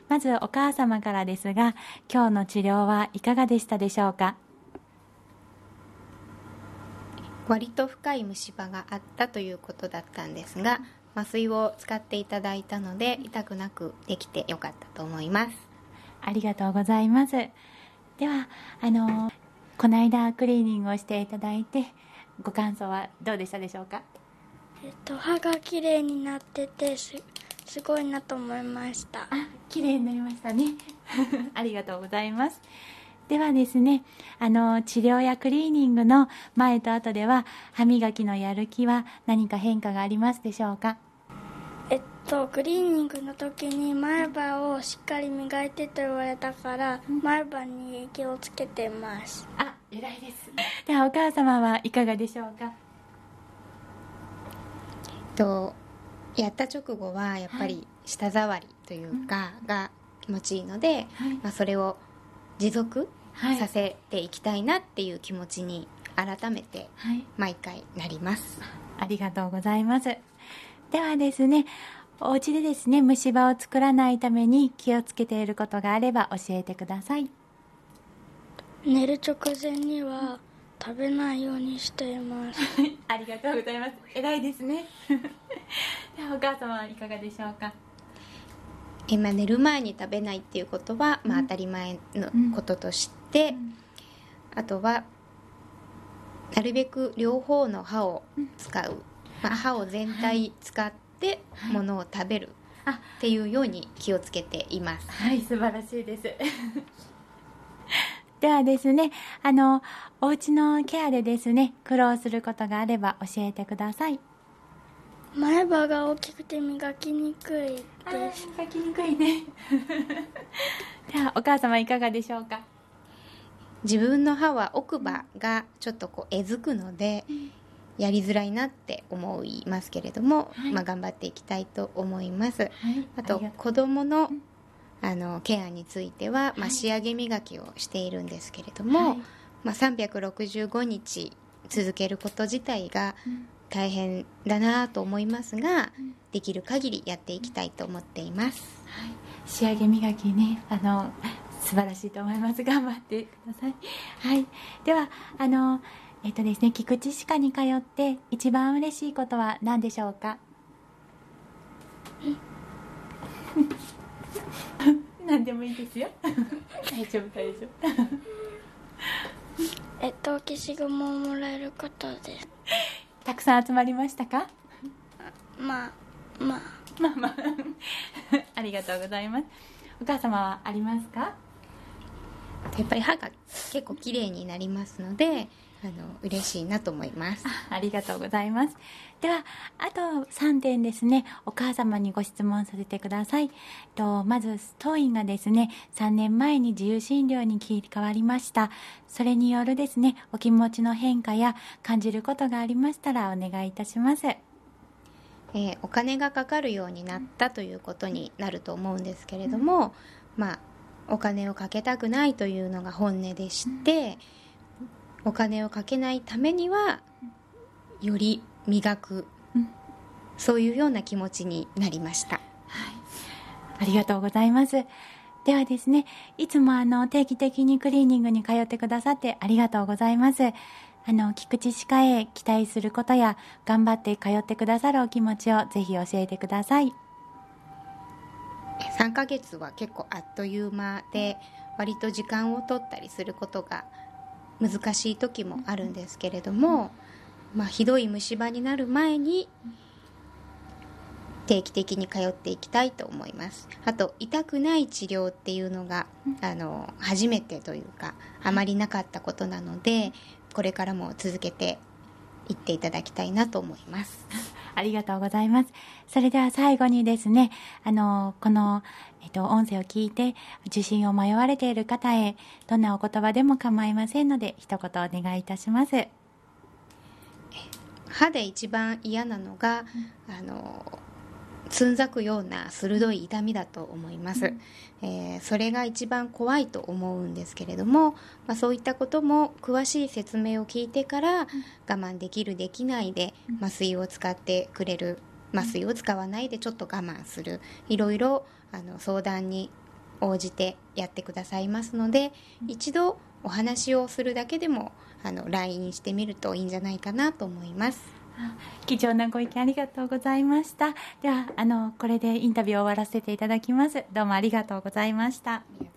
まずお母様からですが、今日の治療はいかがでしたでしょうか？ 割と深い虫歯があったということだったんですが、麻酔を使っていただいたので痛くなくできてよかったと思います。 ありがとうございます。ではこの間クリーニングをしていただいてご感想はどうでしたでしょうか？ 歯がきれいになっててすごいなと思いました。 きれいになりましたねありがとうございます。ではですね、治療やクリーニングの前と後では歯磨きのやる気は何か変化がありますでしょうか？ クリーニングの時に前歯をしっかり磨いてと言われたから前歯に気をつけてます。 偉いです。ではお母様はいかがでしょうか？ やった直後はやっぱり舌触りというかが気持ちいいので、それを持続させていきたいなっていう気持ちに改めて毎回なります。 ありがとうございます。ではですね、お家でですね、虫歯を作らないために気をつけていることがあれば教えてください。 寝る直前には食べないようにしていますありがとうございます。偉いですねではお母様はいかがでしょうか？ 寝る前に食べないっていうことは、当たり前のこととして、あとはなるべく両方の歯を使う、歯を全体使ってものを食べるっていうように気をつけています。 素晴らしいですではですね、お家のケアでですね、苦労することがあれば教えてください。 前歯が大きくて磨きにくいです。 磨きにくいねではお母様いかがでしょうか？ 自分の歯は奥歯がちょっとえずくので、やりづらいなって思いますけれども、頑張っていきたいと思います。あと子供のケアについては、仕上げ磨きをしているんですけれども、365日続けること自体が大変だなと思いますが、できる限りやっていきたいと思っています。 仕上げ磨きね、素晴らしいと思います。頑張ってください。ではですね、菊池歯科に通って一番嬉しいことは何でしょうか？何でもいいですよ大丈夫消しゴムをもらえることです。 たくさん集まりましたか？ まあありがとうございます。お母様はありますか？ やっぱり歯が結構きれいになりますので、嬉しいなと思います。 ありがとうございます。ではあと3点ですね、お母様にご質問させてください。まず当院がですね、3年前に自由診療に切り替わりました。それによるですね、お気持ちの変化や感じることがありましたらお願いいたします。 お金がかかるようになったということになると思うんですけれども、お金をかけたくないというのが本音でして、お金をかけないためにはより磨く、そういうような気持ちになりました。 ありがとうございます。ではですね、いつも定期的にクリーニングに通ってくださってありがとうございます。菊池歯科へ期待することや頑張って通ってくださるお気持ちをぜひ教えてください。 3ヶ月は結構あっという間で、割と時間を取ったりすることが難しい時もあるんですけれども、ひどい虫歯になる前に定期的に通っていきたいと思います。あと痛くない治療っていうのが初めてというかあまりなかったことなので、これからも続けていっていただきたいなと思います。 ありがとうございます。それでは最後にですね、この、音声を聞いて受診を迷われている方へどんなお言葉でも構いませんので一言お願いいたします。 歯で一番嫌なのが、つんざくような鋭い痛みだと思います。それが一番怖いと思うんですけれども、そういったことも詳しい説明を聞いてから我慢できるできないで麻酔を使ってくれる、麻酔を使わないでちょっと我慢する、いろいろ相談に応じてやってくださいますので、一度お話をするだけでもLINE してみるといいんじゃないかなと思います。 貴重なご意見ありがとうございました。ではこれでインタビューを終わらせていただきます。どうもありがとうございました。